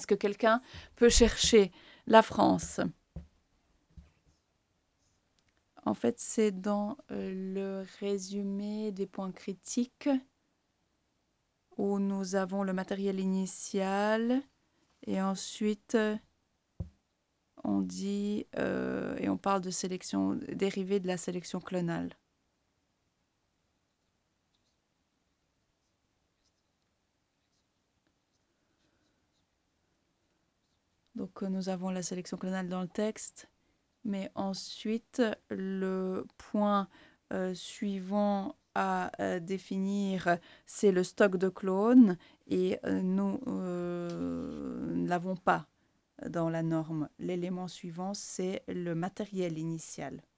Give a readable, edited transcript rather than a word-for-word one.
Est-ce que quelqu'un peut chercher la France? En fait, c'est dans le résumé des points critiques où nous avons le matériel initial et ensuite on dit et on parle de sélection dérivée de la sélection clonale. Donc nous avons la sélection clonale dans le texte, mais ensuite le point suivant à définir, c'est le stock de clones et nous ne l'avons pas dans la norme. L'élément suivant, c'est le matériel initial.